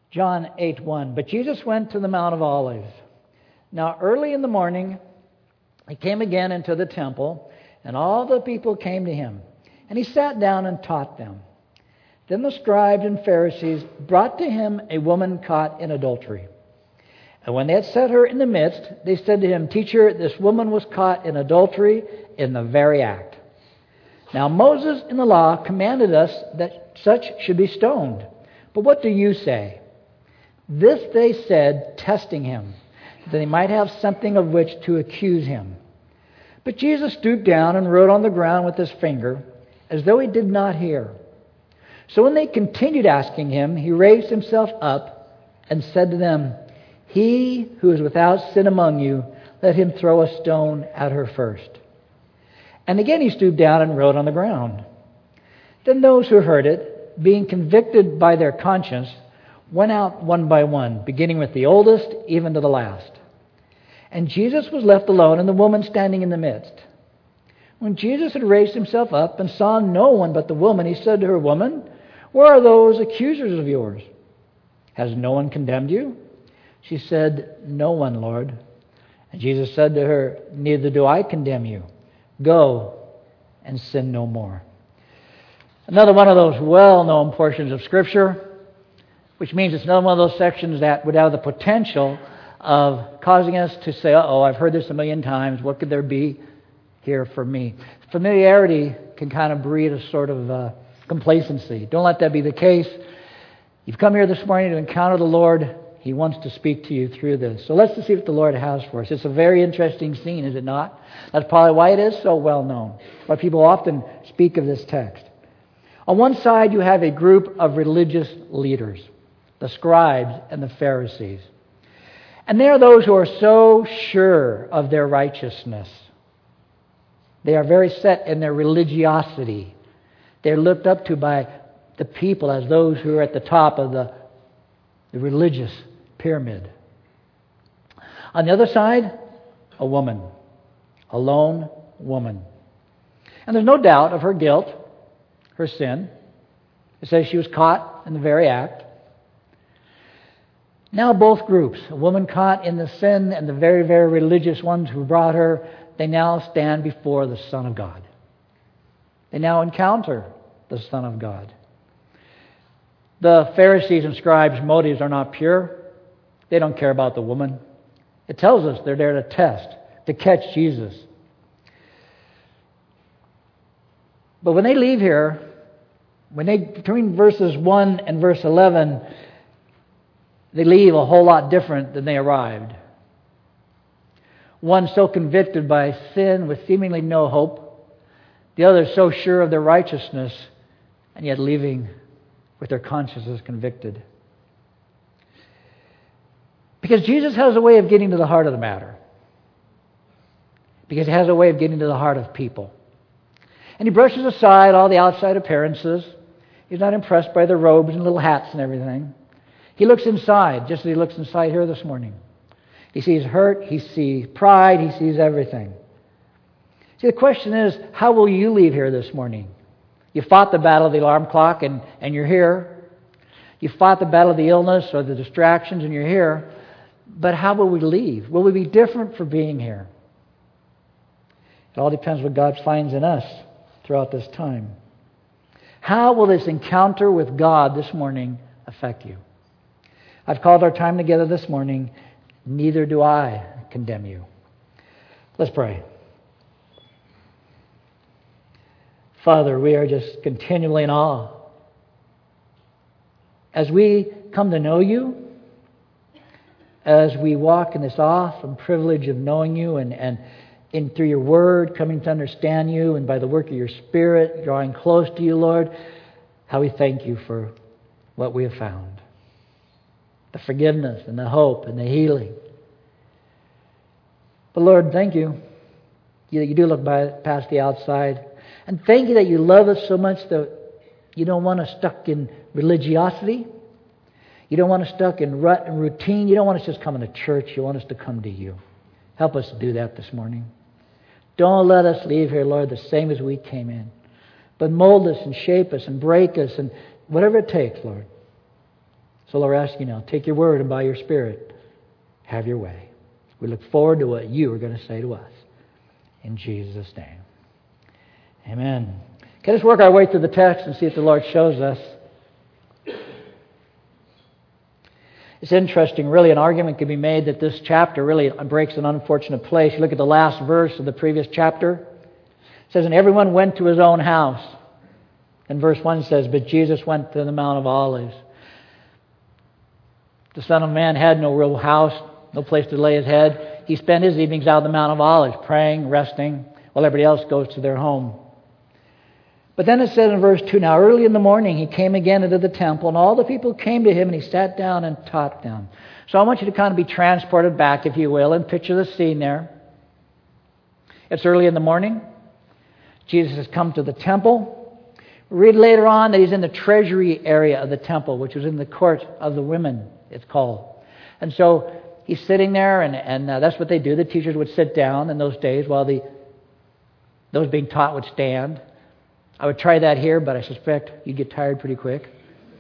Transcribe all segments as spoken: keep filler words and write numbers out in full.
John eight one. But Jesus went to the Mount of Olives. Now early in the morning he came again into the temple, and all the people came to him. And he sat down and taught them. Then the scribes and Pharisees brought to him a woman caught in adultery. And when they had set her in the midst, they said to him, Teacher, this woman was caught in adultery in the very act. Now Moses in the law commanded us that such should be stoned. But what do you say? This they said, testing him, that they might have something of which to accuse him. But Jesus stooped down and wrote on the ground with his finger, as though he did not hear. So when they continued asking him, he raised himself up and said to them, He who is without sin among you, let him throw a stone at her first. And again he stooped down and wrote on the ground. Then those who heard it, being convicted by their conscience, went out one by one, beginning with the oldest, even to the last. And Jesus was left alone, and the woman standing in the midst. When Jesus had raised himself up and saw no one but the woman, he said to her, Woman, where are those accusers of yours? Has no one condemned you? She said, No one, Lord. And Jesus said to her, Neither do I condemn you. Go and sin no more. Another one of those well-known portions of Scripture, which means it's another one of those sections that would have the potential of causing us to say, uh-oh, I've heard this a million times. What could there be here for me? Familiarity can kind of breed a sort of uh, complacency. Don't let that be the case. You've come here this morning to encounter the Lord. He wants to speak to you through this. So let's see what the Lord has for us. It's a very interesting scene, is it not? That's probably why it is so well known. Why people often speak of this text. On one side, you have a group of religious leaders, the scribes and the Pharisees. And they are those who are so sure of their righteousness. They are very set in their religiosity. They're looked up to by the people as those who are at the top of the, the religious pyramid. On the other side, a woman, a lone woman. And there's no doubt of her guilt, her sin. It says she was caught in the very act. Now both groups, a woman caught in the sin and the very, very religious ones who brought her, they now stand before the Son of God. They now encounter the Son of God. The Pharisees and scribes' motives are not pure. They don't care about the woman. It tells us they're there to test, to catch Jesus. But when they leave here, when they between verses one and verse eleven, they leave a whole lot different than they arrived. One so convicted by sin with seemingly no hope. The other so sure of their righteousness and yet leaving with their consciences convicted. Because Jesus has a way of getting to the heart of the matter. Because He has a way of getting to the heart of people. And He brushes aside all the outside appearances. He's not impressed by their robes and little hats and everything. He looks inside, just as He looks inside here this morning. He sees hurt, He sees pride, He sees everything. See, the question is, how will you leave here this morning? You fought the battle of the alarm clock and, and you're here. You fought the battle of the illness or the distractions and you're here. But how will we leave? Will we be different for being here? It all depends what God finds in us throughout this time. How will this encounter with God this morning affect you? I've called our time together this morning, Neither Do I Condemn You. Let's pray. Father, we are just continually in awe. As we come to know You, as we walk in this awesome privilege of knowing You and, and in through Your Word, coming to understand You, and by the work of Your Spirit, drawing close to You, Lord, how we thank You for what we have found. The forgiveness and the hope and the healing. But Lord, thank You that You do look by, past the outside. And thank You that You love us so much that You don't want us stuck in religiosity. You don't want us stuck in rut and routine. You don't want us just coming to church. You want us to come to You. Help us to do that this morning. Don't let us leave here, Lord, the same as we came in. But mold us and shape us and break us and whatever it takes, Lord, So Lord, we're asking you now, take your word and by your Spirit, have your way. We look forward to what you are going to say to us. In Jesus' name. Amen. Okay, let's work our way through the text and see if the Lord shows us. It's interesting, really, an argument can be made that this chapter really breaks an unfortunate place. You look at the last verse of the previous chapter. It says, and everyone went to his own house. And verse one says, but Jesus went to the Mount of Olives. The Son of Man had no real house, no place to lay his head. He spent his evenings out on the Mount of Olives, praying, resting, while everybody else goes to their home. But then it says in verse two, now early in the morning he came again into the temple, and all the people came to him, and he sat down and taught them. So I want you to kind of be transported back, if you will, and picture the scene there. It's early in the morning. Jesus has come to the temple. We read later on that he's in the treasury area of the temple, which was in the court of the women, it's called. And so he's sitting there, and, and uh, that's what they do. The teachers would sit down in those days while the those being taught would stand. I would try that here, but I suspect you'd get tired pretty quick.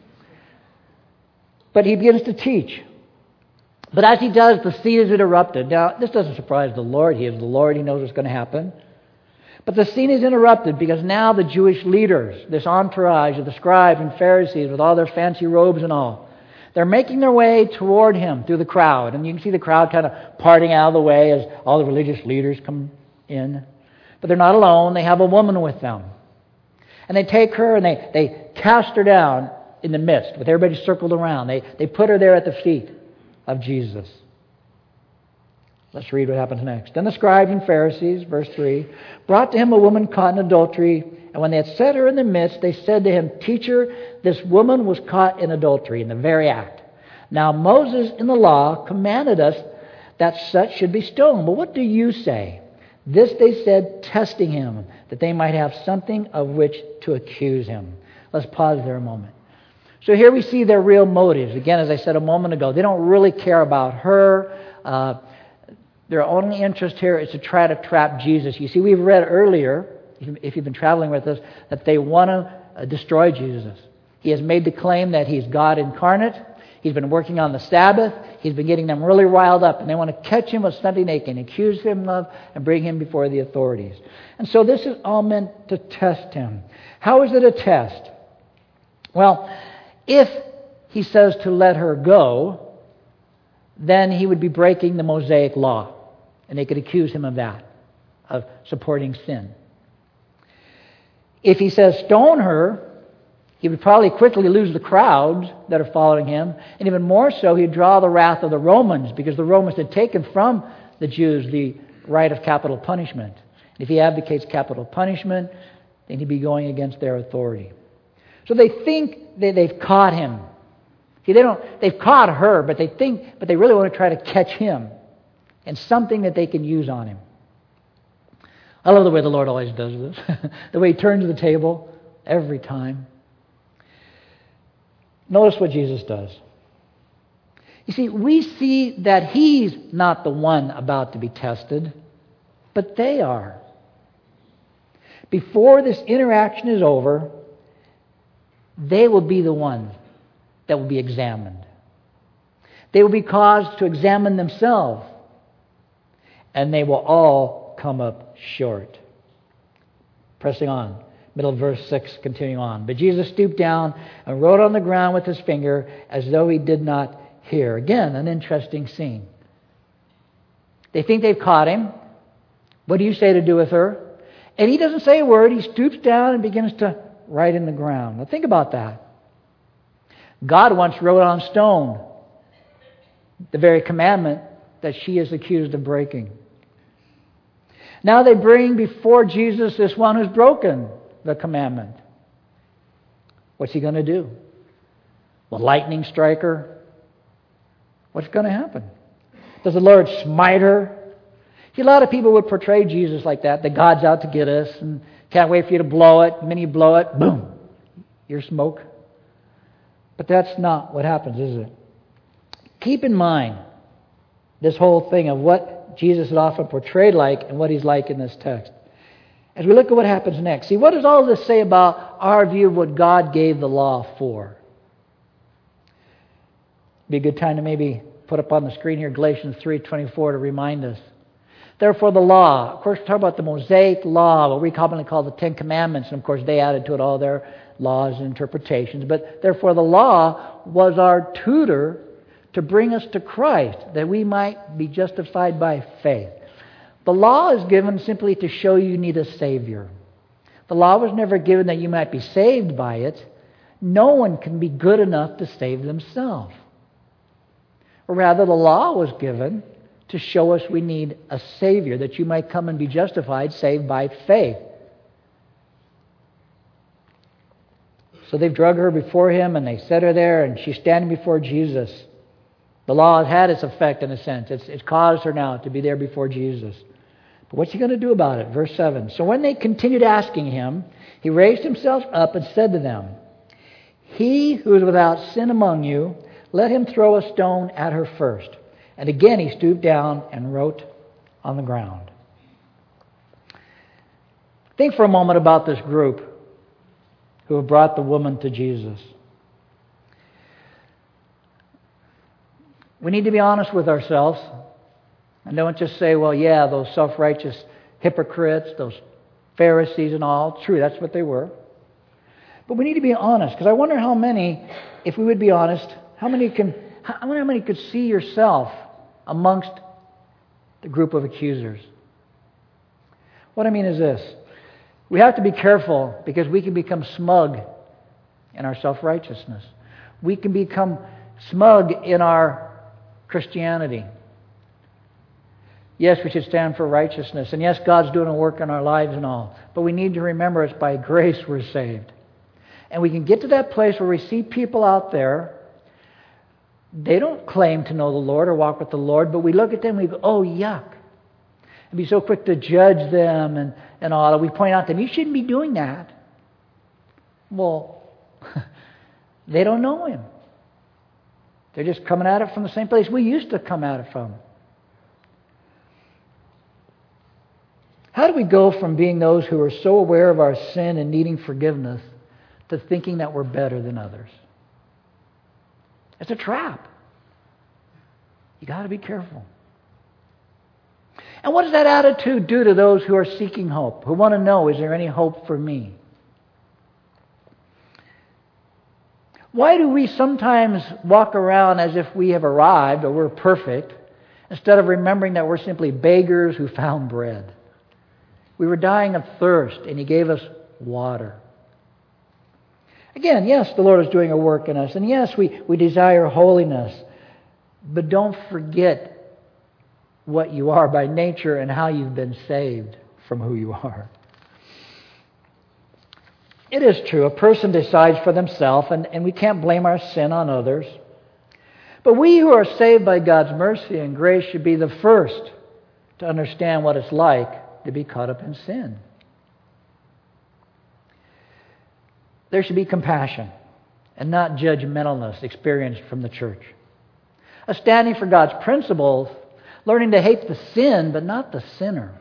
But he begins to teach. But as he does, the scene is interrupted. Now, this doesn't surprise the Lord. He is the Lord. He knows what's going to happen. But the scene is interrupted because now the Jewish leaders, this entourage of the scribes and Pharisees with all their fancy robes and all, they're making their way toward him through the crowd. And you can see the crowd kind of parting out of the way as all the religious leaders come in. But they're not alone. They have a woman with them. And they take her and they, they cast her down in the midst with everybody circled around. They, they put her there at the feet of Jesus. Let's read what happens next. Then the scribes and Pharisees, verse three, brought to him a woman caught in adultery. And when they had set her in the midst, they said to him, Teacher, this woman was caught in adultery, in the very act. Now Moses in the law commanded us that such should be stoned. But what do you say? This they said, testing him, that they might have something of which to accuse him. Let's pause there a moment. So here we see their real motives. Again, as I said a moment ago, they don't really care about her. Uh, their only interest here is to try to trap Jesus. You see, we've read earlier, if you've been traveling with us, that they want to destroy Jesus. He has made the claim that he's God incarnate. He's been working on the Sabbath. He's been getting them really riled up, and they want to catch him with something they can accuse him of and bring him before the authorities. And so this is all meant to test him. How is it a test? Well, if he says to let her go, then he would be breaking the Mosaic law, and they could accuse him of that, of supporting sin. If he says stone her, he would probably quickly lose the crowds that are following him. And even more so, he'd draw the wrath of the Romans, because the Romans had taken from the Jews the right of capital punishment. If he advocates capital punishment, then he'd be going against their authority. So they think that they've caught him. See, they don't, they've caught her, but they think, but they really want to try to catch him and something that they can use on him. I love the way the Lord always does this. The way he turns the table every time. Notice what Jesus does. You see, we see that he's not the one about to be tested, but they are. Before this interaction is over, they will be the ones that will be examined. They will be caused to examine themselves, and they will all come up short. Pressing on. Middle of verse six, continuing on. But Jesus stooped down and wrote on the ground with his finger as though he did not hear. Again, an interesting scene. They think they've caught him. What do you say to do with her? And he doesn't say a word. He stoops down and begins to write in the ground. Now think about that. God once wrote on stone the very commandment that she is accused of breaking. Now they bring before Jesus this one who's broken the commandment. What's he going to do? Will lightning strike her? What's going to happen? Does the Lord smite her? See, a lot of people would portray Jesus like that, that God's out to get us and can't wait for you to blow it. The minute you blow it, boom, you're smoke. But that's not what happens, is it? Keep in mind this whole thing of what Jesus is often portrayed like and what he's like in this text. As we look at what happens next. See, what does all this say about our view of what God gave the law for? Be a good time to maybe put up on the screen here Galatians three twenty-four to remind us. Therefore the law, of course, we talk about the Mosaic law, what we commonly call the Ten Commandments, and of course they added to it all their laws and interpretations. But therefore the law was our tutor to bring us to Christ, that we might be justified by faith. The law is given simply to show you need a Savior. The law was never given that you might be saved by it. No one can be good enough to save themselves. Or rather, the law was given to show us we need a Savior, that you might come and be justified, saved by faith. So they've drug her before him and they set her there and she's standing before Jesus. The law has had its effect in a sense. It's, it's caused her now to be there before Jesus. But what's he going to do about it? Verse seven. So when they continued asking him, he raised himself up and said to them, "He who is without sin among you, let him throw a stone at her first." And again he stooped down and wrote on the ground. Think for a moment about this group who have brought the woman to Jesus. We need to be honest with ourselves and don't just say, well, yeah, those self-righteous hypocrites, those Pharisees and all. True, that's what they were. But we need to be honest, because I wonder how many, if we would be honest, how many can, I wonder how many could see yourself amongst the group of accusers. What I mean is this. We have to be careful because we can become smug in our self-righteousness. We can become smug in our Christianity. Yes, we should stand for righteousness. And yes, God's doing a work in our lives and all. But we need to remember it's by grace we're saved. And we can get to that place where we see people out there. They don't claim to know the Lord or walk with the Lord, but we look at them and we go, oh, yuck. And be so quick to judge them and, and all. We point out to them, you shouldn't be doing that. Well, they don't know Him. They're just coming at it from the same place we used to come at it from. How do we go from being those who are so aware of our sin and needing forgiveness to thinking that we're better than others? It's a trap. You got to be careful. And what does that attitude do to those who are seeking hope, who want to know, is there any hope for me? Why do we sometimes walk around as if we have arrived or we're perfect, instead of remembering that we're simply beggars who found bread? We were dying of thirst, and He gave us water. Again, yes, the Lord is doing a work in us, and yes, we, we desire holiness, but don't forget what you are by nature and how you've been saved from who you are. It is true, a person decides for themselves, and, and we can't blame our sin on others. But we who are saved by God's mercy and grace should be the first to understand what it's like to be caught up in sin. There should be compassion and not judgmentalness experienced from the church. A standing for God's principles, learning to hate the sin but not the sinner.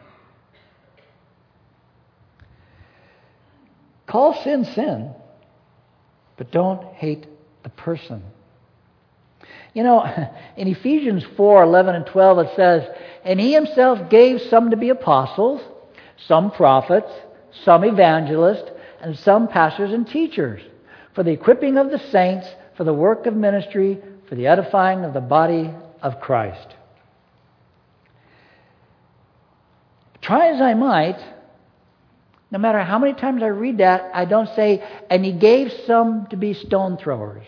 Call sin sin, but don't hate the person. You know, in Ephesians four, eleven and twelve it says, "And He Himself gave some to be apostles, some prophets, some evangelists, and some pastors and teachers, for the equipping of the saints, for the work of ministry, for the edifying of the body of Christ." Try as I might, no matter how many times I read that, I don't say, "And He gave some to be stone throwers."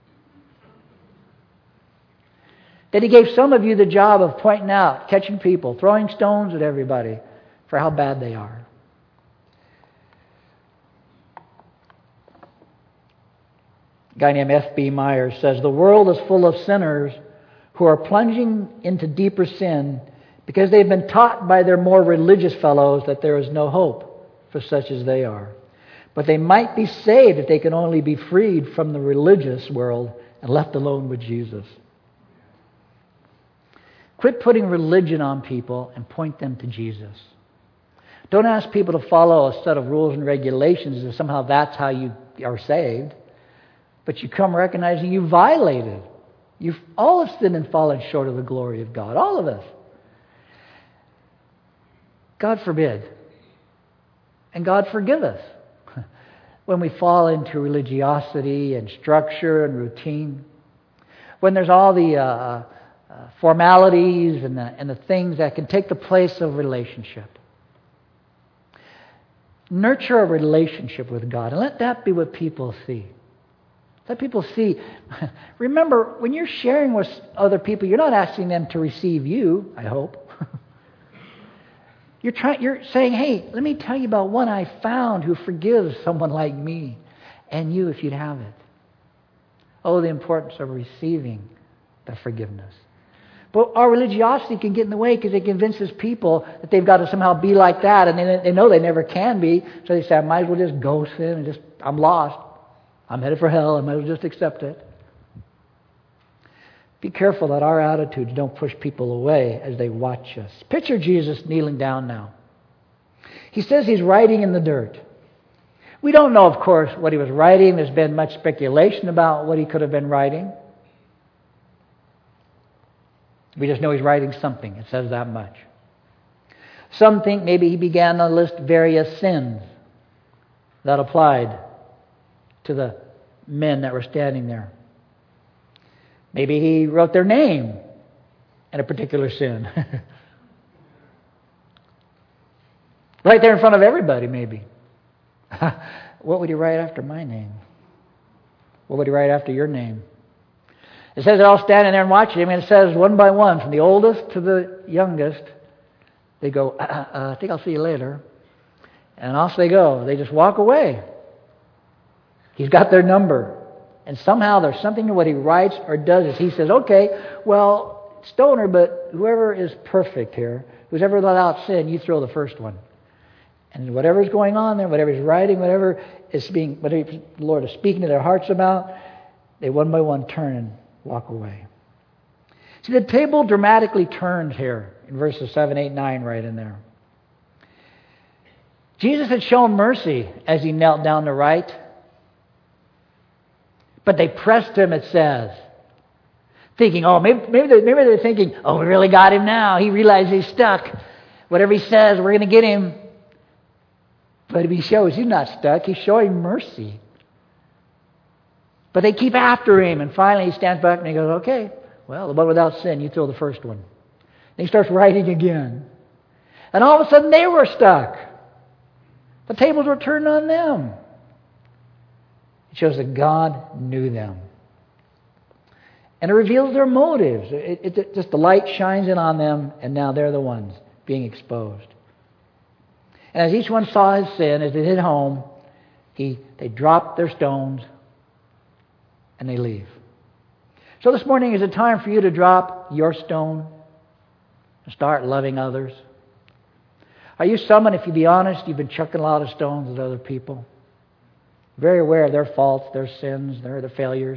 That He gave some of you the job of pointing out, catching people, throwing stones at everybody for how bad they are. A guy named F B Myers says, "The world is full of sinners who are plunging into deeper sin because they've been taught by their more religious fellows that there is no hope for such as they are. But they might be saved if they can only be freed from the religious world and left alone with Jesus." Quit putting religion on people and point them to Jesus. Don't ask people to follow a set of rules and regulations and somehow that's how you are saved. But you come recognizing you violated You've all have sinned and fallen short of the glory of God. All of us. God forbid. And God forgive us when we fall into religiosity and structure and routine. When there's all the uh, uh, formalities and the, and the things that can take the place of relationship. Nurture a relationship with God and let that be what people see. Let people see. Remember, when you're sharing with other people, you're not asking them to receive you, I hope. You're trying. You're saying, hey, let me tell you about one I found who forgives someone like me and you if you'd have it. Oh, the importance of receiving the forgiveness. But our religiosity can get in the way because it convinces people that they've got to somehow be like that, and they, they know they never can be, so they say, I might as well just go sin and just, I'm lost. I'm headed for hell, I might as well just accept it. Be careful that our attitudes don't push people away as they watch us. Picture Jesus kneeling down now. He says he's writing in the dirt. We don't know, of course, what he was writing. There's been much speculation about what he could have been writing. We just know he's writing something. It says that much. Some think maybe he began to list various sins that applied to the men that were standing there. Maybe he wrote their name in a particular sin. Right there in front of everybody, maybe. What would he write after my name? What would he write after your name? It says they're all standing there and watching him, and it says one by one, from the oldest to the youngest, they go, uh, uh, I think I'll see you later. And off they go. They just walk away. He's got their number. And somehow there's something in what he writes or does is he says, okay, well, stone her, but whoever is perfect here, who's ever without sin, you throw the first one. And whatever's going on there, whatever he's writing, whatever is being, whatever the Lord is speaking to their hearts about, they one by one turn and walk away. See, the table dramatically turns here in verses seven, eight, nine, right in there. Jesus had shown mercy as he knelt down to write. But they pressed him, it says, thinking, oh, maybe, maybe, they're, maybe they're thinking, oh, we really got him now. He realized he's stuck. Whatever he says, we're going to get him. But he shows he's not stuck. He's showing mercy. But they keep after him, and finally he stands back and he goes, okay, well, the one without sin, you throw the first one. And he starts writing again. And all of a sudden they were stuck. The tables were turned on them. It shows that God knew them. And it reveals their motives. It, it, it, just the light shines in on them, and now they're the ones being exposed. And as each one saw his sin, as they hit home, he, they drop their stones and they leave. So this morning is a time for you to drop your stone and start loving others. Are you someone, if you be honest, you've been chucking a lot of stones at other people? Very aware of their faults, their sins, their, their failures.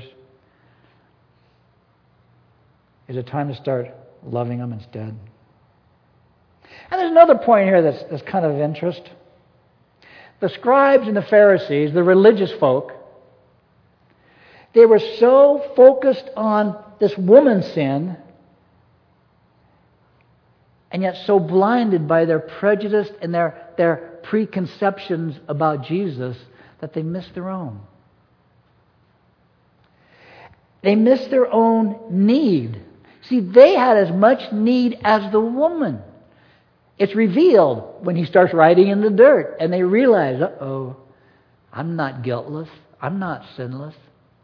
Is it time to start loving them instead? And there's another point here that's, that's kind of of interest. The scribes and the Pharisees, the religious folk, they were so focused on this woman's sin and yet so blinded by their prejudice and their, their preconceptions about Jesus that they missed their own. They missed their own need. See, they had as much need as the woman. It's revealed when he starts writing in the dirt and they realize, uh-oh, I'm not guiltless. I'm not sinless.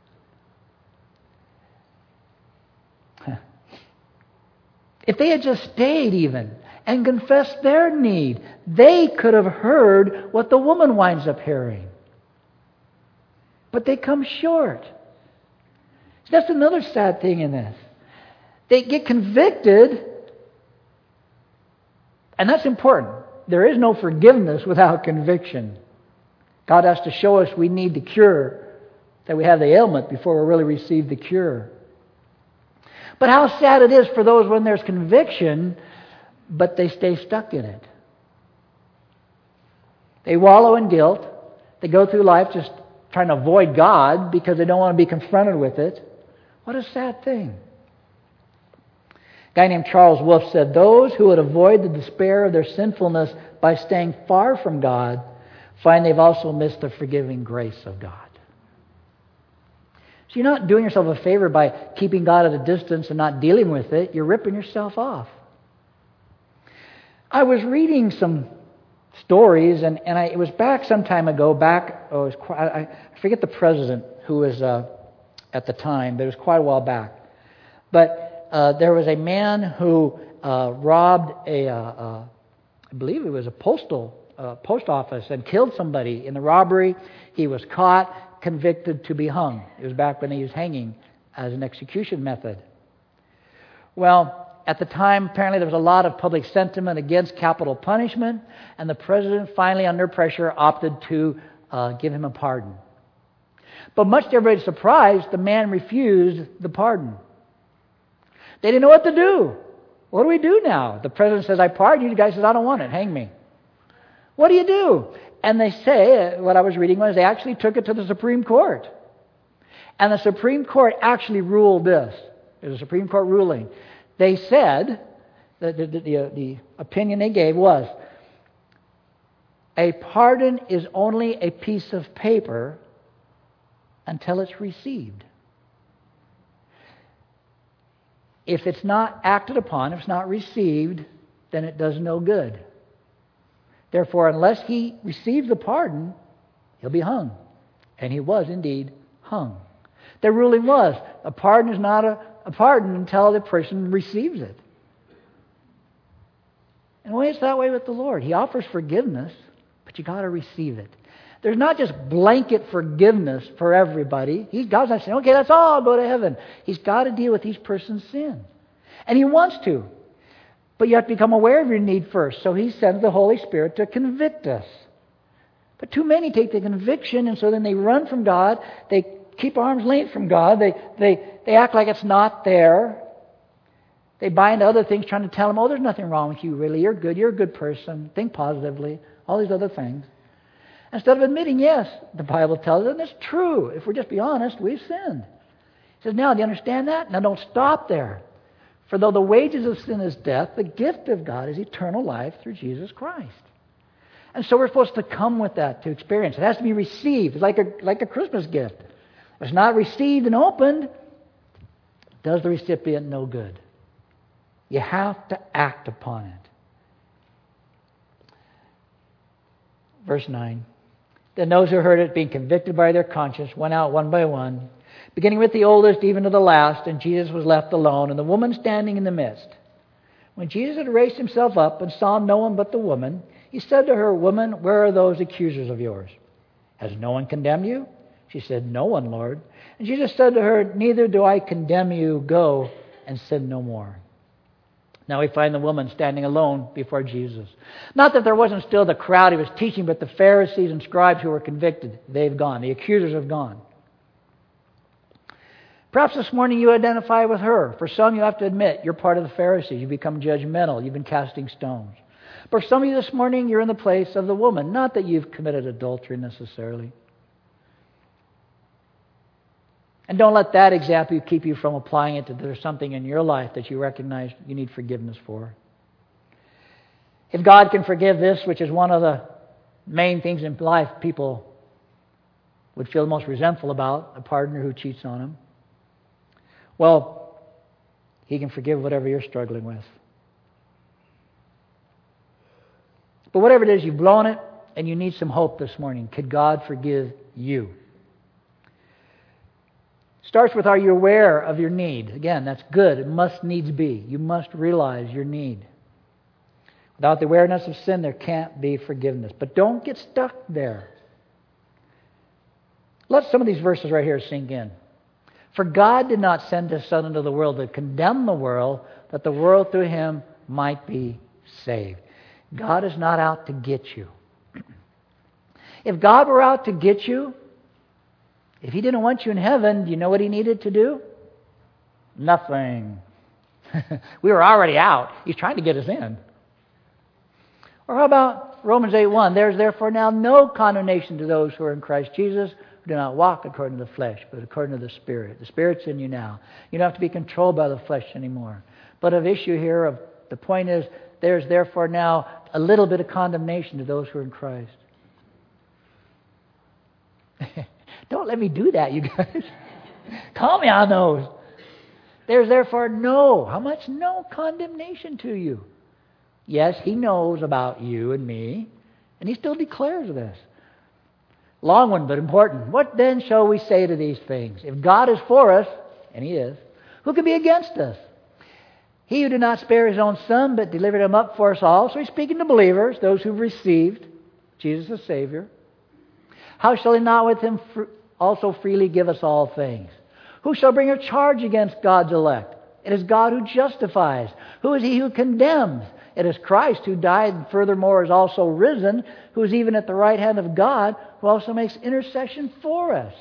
If they had just stayed even and confessed their need, they could have heard what the woman winds up hearing. But they come short. That's another sad thing in this. They get convicted, and that's important. There is no forgiveness without conviction. God has to show us we need the cure, that we have the ailment before we really receive the cure. But how sad it is for those when there's conviction, but they stay stuck in it. They wallow in guilt. They go through life just trying to avoid God because they don't want to be confronted with it. What a sad thing. A guy named Charles Wolfe said, those who would avoid the despair of their sinfulness by staying far from God find they've also missed the forgiving grace of God. So you're not doing yourself a favor by keeping God at a distance and not dealing with it. You're ripping yourself off. I was reading some stories, and, and I, it was back some time ago, back, oh, it was quite, I, I forget the president who was uh, at the time, but it was quite a while back. But uh, there was a man who uh, robbed a, uh, uh, I believe it was a postal uh, post office and killed somebody in the robbery. He was caught, convicted to be hung. It was back when they used hanging as an execution method. Well, at the time, apparently there was a lot of public sentiment against capital punishment, and the president finally, under pressure, opted to uh, give him a pardon. But much to everybody's surprise, the man refused the pardon. They didn't know what to do. What do we do now? The president says, I pardon you. The guy says, I don't want it. Hang me. What do you do? And they say, what I was reading was they actually took it to the Supreme Court. And the Supreme Court actually ruled this. There's a Supreme Court ruling. They said, the, the, the, the opinion they gave was, a pardon is only a piece of paper until it's received. If it's not acted upon, if it's not received, then it does no good. Therefore, unless he receives the pardon, he'll be hung. And he was indeed hung. Their ruling was, a pardon is not a, a pardon until the person receives it. In a way, it's that way with the Lord. He offers forgiveness, but you got to receive it. There's not just blanket forgiveness for everybody. He, God's not saying, okay, that's all, I'll go to heaven. He's got to deal with each person's sin. And He wants to. But you have to become aware of your need first. So He sends the Holy Spirit to convict us. But too many take the conviction, and so then they run from God. They keep arm's length from God. They, they, they act like it's not there. They buy into other things, trying to tell them, oh, there's nothing wrong with you, really. You're good. You're a good person. Think positively. All these other things. Instead of admitting, yes, the Bible tells us, and it's true. If we're just be honest, we've sinned. He says, now, do you understand that? Now, don't stop there. For though the wages of sin is death, the gift of God is eternal life through Jesus Christ. And so we're supposed to come with that to experience. It has to be received. It's like a, like a Christmas gift. If it's not received and opened, it does the recipient no good. You have to act upon it. Verse nine. Then those who heard it, being convicted by their conscience, went out one by one, beginning with the oldest even to the last, and Jesus was left alone, and the woman standing in the midst. When Jesus had raised himself up and saw no one but the woman, he said to her, Woman, where are those accusers of yours? Has no one condemned you? She said, No one, Lord. And Jesus said to her, Neither do I condemn you. Go and sin no more. Now we find the woman standing alone before Jesus. Not that there wasn't still the crowd he was teaching, but the Pharisees and scribes who were convicted. They've gone. The accusers have gone. Perhaps this morning you identify with her. For some, you have to admit you're part of the Pharisees. You become judgmental. You've been casting stones. For some of you this morning, you're in the place of the woman. Not that you've committed adultery necessarily. And don't let that example keep you from applying it to there's something in your life that you recognize you need forgiveness for. If God can forgive this, which is one of the main things in life people would feel most resentful about, a partner who cheats on them, well, He can forgive whatever you're struggling with. But whatever it is, you've blown it and you need some hope this morning. Could God forgive you? Starts with, are you aware of your need? Again, that's good. It must needs be. You must realize your need. Without the awareness of sin, there can't be forgiveness. But don't get stuck there. Let some of these verses right here sink in. For God did not send His Son into the world to condemn the world, that the world through Him might be saved. God is not out to get you. If God were out to get you, if He didn't want you in heaven, do you know what He needed to do? Nothing. We were already out. He's trying to get us in. Or how about Romans eight one? There's therefore now no condemnation to those who are in Christ Jesus, who do not walk according to the flesh, but according to the Spirit. The Spirit's in you now. You don't have to be controlled by the flesh anymore. But of issue here, of the point is, there's therefore now a little bit of condemnation to those who are in Christ. Don't let me do that, you guys. Call me on those. There's therefore no, how much? No condemnation to you. Yes, He knows about you and me, and He still declares this. Long one, but important. What then shall we say to these things? If God is for us, and He is, who can be against us? He who did not spare His own Son, but delivered Him up for us all. So He's speaking to believers, those who've received Jesus as Savior. How shall He not with Him also freely give us all things? Who shall bring a charge against God's elect? It is God who justifies. Who is He who condemns? It is Christ who died and furthermore is also risen, who is even at the right hand of God, who also makes intercession for us.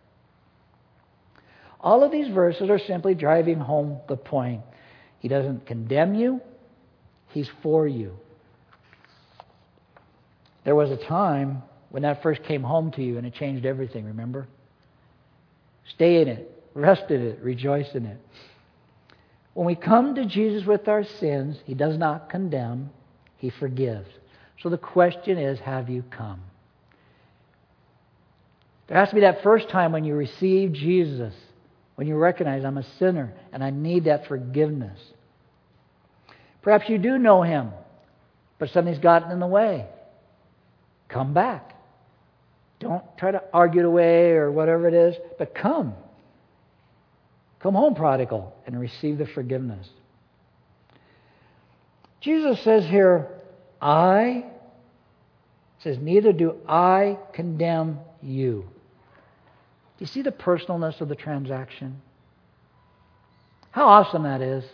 All of these verses are simply driving home the point. He doesn't condemn you. He's for you. There was a time when that first came home to you and it changed everything, remember? Stay in it. Rest in it. Rejoice in it. When we come to Jesus with our sins, He does not condemn. He forgives. So the question is, have you come? There has to be that first time when you receive Jesus, when you recognize I'm a sinner and I need that forgiveness. Perhaps you do know Him, but something's gotten in the way. Come back. Don't try to argue it away or whatever it is, but come. Come home, prodigal, and receive the forgiveness. Jesus says here, I, says, neither do I condemn you. Do you see the personalness of the transaction? How awesome that is.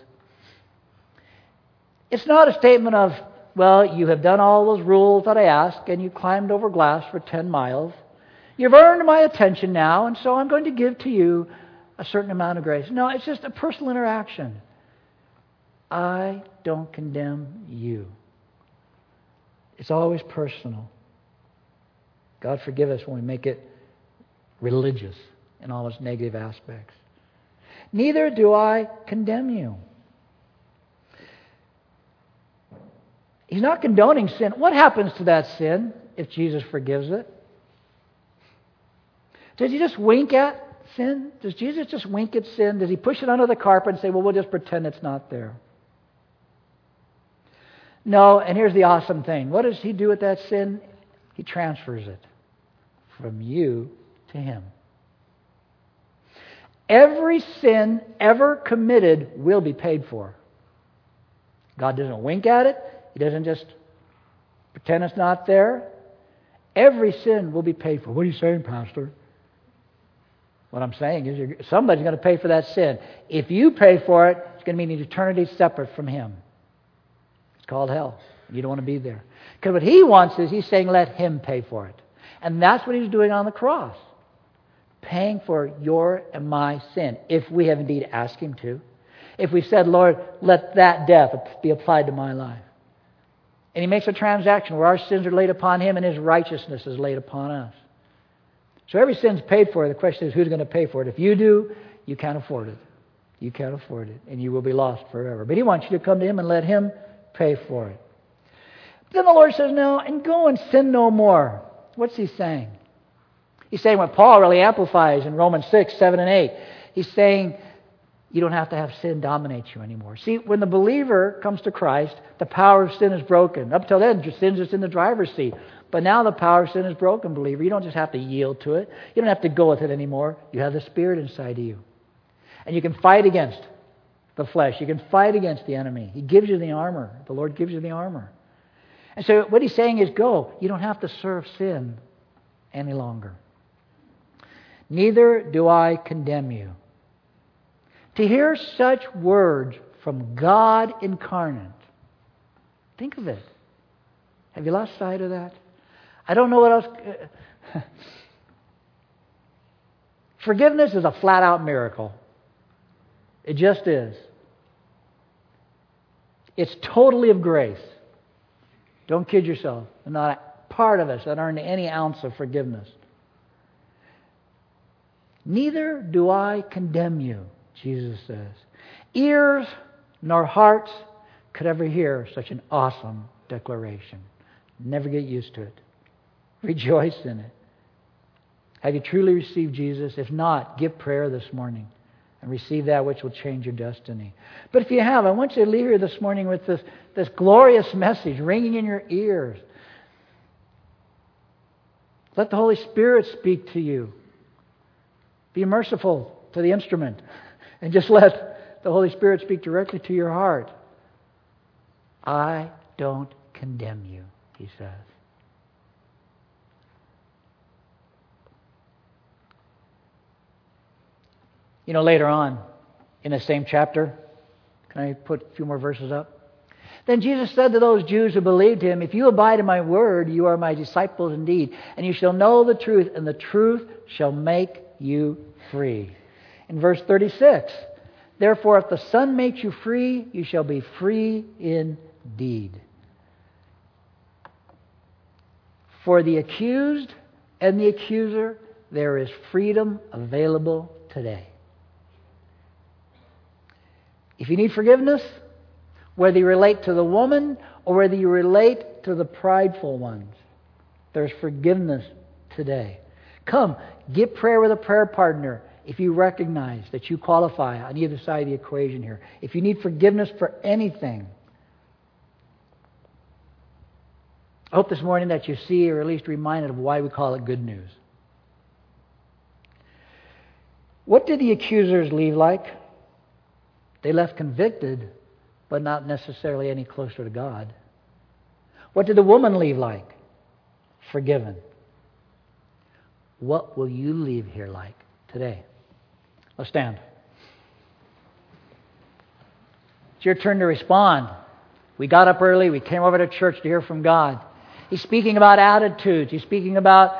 It's not a statement of, well, you have done all those rules that I asked, and you climbed over glass for ten miles. You've earned my attention now, and so I'm going to give to you a certain amount of grace. No, it's just a personal interaction. I don't condemn you. It's always personal. God forgive us when we make it religious in all its negative aspects. Neither do I condemn you. He's not condoning sin. What happens to that sin if Jesus forgives it? Does He just wink at sin? Does Jesus just wink at sin? Does He push it under the carpet and say, well, we'll just pretend it's not there? No, and here's the awesome thing. What does He do with that sin? He transfers it from you to Him. Every sin ever committed will be paid for. God doesn't wink at it. He doesn't just pretend it's not there. Every sin will be paid for. What are you saying, Pastor? What I'm saying is you're, somebody's going to pay for that sin. If you pay for it, it's going to mean an eternity separate from Him. It's called hell. You don't want to be there. Because what He wants is He's saying let Him pay for it. And that's what He's doing on the cross. Paying for your and my sin. If we have indeed asked Him to. If we said, Lord, let that death be applied to my life. And He makes a transaction where our sins are laid upon Him and His righteousness is laid upon us. So every sin's paid for. The question is, who's going to pay for it? If you do, you can't afford it. You can't afford it. And you will be lost forever. But He wants you to come to Him and let Him pay for it. But then the Lord says, no, and go and sin no more. What's He saying? He's saying what Paul really amplifies in Romans six, seven, and eight. He's saying you don't have to have sin dominate you anymore. See, when the believer comes to Christ, the power of sin is broken. Up till then, sin's just in the driver's seat. But now the power of sin is broken, believer. You don't just have to yield to it. You don't have to go with it anymore. You have the Spirit inside of you. And you can fight against the flesh. You can fight against the enemy. He gives you the armor. The Lord gives you the armor. And so what He's saying is go. You don't have to serve sin any longer. Neither do I condemn you. To hear such words from God incarnate. Think of it. Have you lost sight of that? I don't know what else. Forgiveness is a flat-out miracle. It just is. It's totally of grace. Don't kid yourself. There's not a part of us that earned any ounce of forgiveness. Neither do I condemn you, Jesus says. Ears nor hearts could ever hear such an awesome declaration. Never get used to it. Rejoice in it. Have you truly received Jesus? If not, give prayer this morning and receive that which will change your destiny. But if you have, I want you to leave here this morning with this, this glorious message ringing in your ears. Let the Holy Spirit speak to you. Be merciful to the instrument and just let the Holy Spirit speak directly to your heart. I don't condemn you, he says. You know, later on in the same chapter, can I put a few more verses up? Then Jesus said to those Jews who believed him, if you abide in my word, you are my disciples indeed, and you shall know the truth, and the truth shall make you free. In verse thirty-six, therefore if the Son makes you free, you shall be free indeed. For the accused and the accuser, there is freedom available today. If you need forgiveness, whether you relate to the woman or whether you relate to the prideful ones, there's forgiveness today. Come, get prayer with a prayer partner if you recognize that you qualify on either side of the equation here. If you need forgiveness for anything, I hope this morning that you see, or at least reminded of why we call it good news. What did the accusers leave like? They left convicted, but not necessarily any closer to God. What did the woman leave like? Forgiven. What will you leave here like today? Let's stand. It's your turn to respond. We got up early. We came over to church to hear from God. He's speaking about attitudes. He's speaking about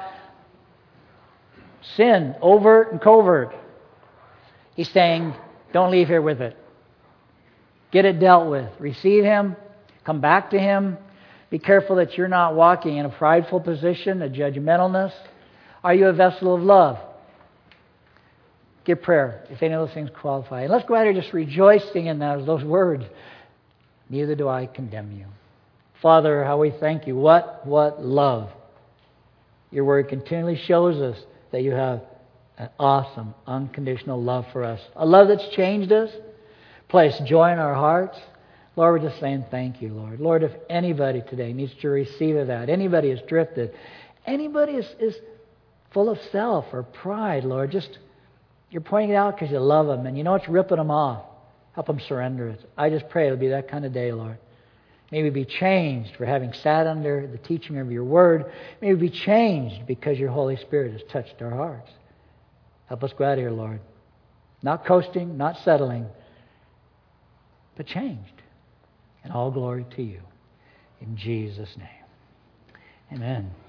sin, overt and covert. He's saying, don't leave here with it. Get it dealt with. Receive Him. Come back to Him. Be careful that you're not walking in a prideful position, a judgmentalness. Are you a vessel of love? Give prayer if any of those things qualify. And let's go out here just rejoicing in those, those words. Neither do I condemn you. Father, how we thank you. What, what love. Your word continually shows us that you have an awesome, unconditional love for us. A love that's changed us, placed joy in our hearts. Lord, we're just saying thank you, Lord. Lord, if anybody today needs to receive of that, anybody has drifted, anybody is, is full of self or pride, Lord, just you're pointing it out because you love them and you know it's ripping them off. Help them surrender it. I just pray it'll be that kind of day, Lord. May we be changed for having sat under the teaching of your word. May we be changed because your Holy Spirit has touched our hearts. Help us go out of here, Lord. Not coasting, not settling, but changed. And all glory to you. In Jesus' name. Amen.